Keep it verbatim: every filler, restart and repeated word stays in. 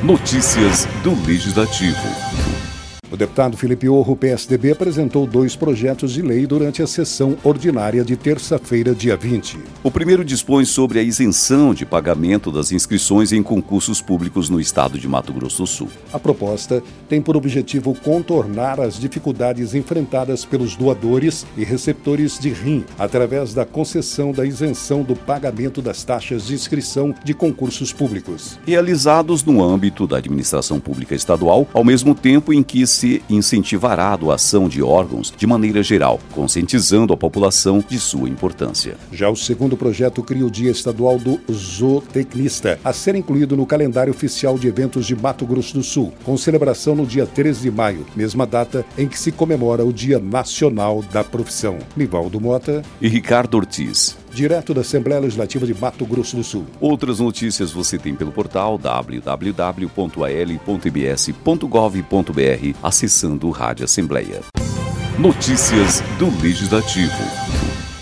Notícias do Legislativo. O deputado Felipe Orro, P S D B, apresentou dois projetos de lei durante a sessão ordinária de terça-feira, dia vinte. O primeiro dispõe sobre a isenção de pagamento das inscrições em concursos públicos no estado de Mato Grosso do Sul. A proposta tem por objetivo contornar as dificuldades enfrentadas pelos doadores e receptores de rim através da concessão da isenção do pagamento das taxas de inscrição de concursos públicos. Realizados no âmbito da administração pública estadual, ao mesmo tempo em que se incentivará a doação de órgãos de maneira geral, conscientizando a população de sua importância. Já o segundo projeto cria o Dia Estadual do Zootecnista, a ser incluído no calendário oficial de eventos de Mato Grosso do Sul, com celebração no dia treze de maio, mesma data em que se comemora o Dia Nacional da Profissão. Nivaldo Mota e Ricardo Ortiz, direto da Assembleia Legislativa de Mato Grosso do Sul. Outras notícias você tem pelo portal w w w ponto a l ponto m b s ponto gov ponto b r, acessando o Rádio Assembleia. Notícias do Legislativo.